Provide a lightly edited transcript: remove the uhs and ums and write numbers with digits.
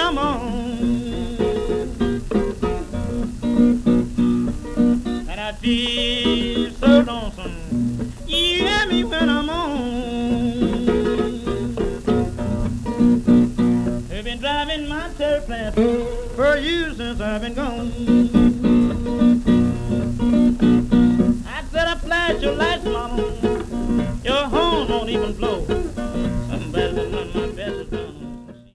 I'm on. And I feel so lonesome. You hear me when I'm on. They've been driving my tail plant for you since I've been gone.